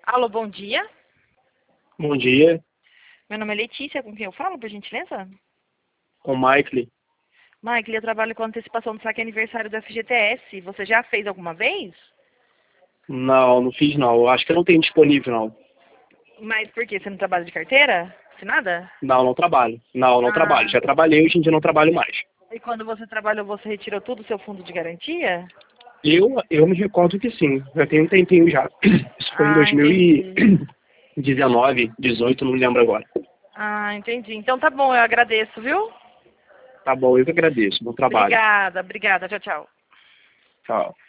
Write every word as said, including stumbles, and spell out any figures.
Alô, bom dia. Bom dia, Meu nome é Letícia, com quem eu falo, por gentileza? com o Michael. Michael, eu trabalho com antecipação do saque aniversário do F G T S. Você já fez alguma vez? Não, não fiz não. Eu acho que eu não tenho disponível, não. Mas por quê? Você não trabalha de carteira? Se nada? Não, não trabalho. Não, não trabalho. Ah, Já trabalhei, hoje em dia não trabalho mais. e quando você trabalhou, você retirou tudo o seu fundo de garantia? Eu, eu me recordo que sim. Já tem um tempinho já. Isso foi em Ah, entendi. dois mil e dezenove, dezoito, não me lembro agora. Ah, entendi. Então tá bom, eu agradeço, viu? Tá bom, eu que agradeço. Bom trabalho. Obrigada, obrigada. Tchau, tchau. Tchau.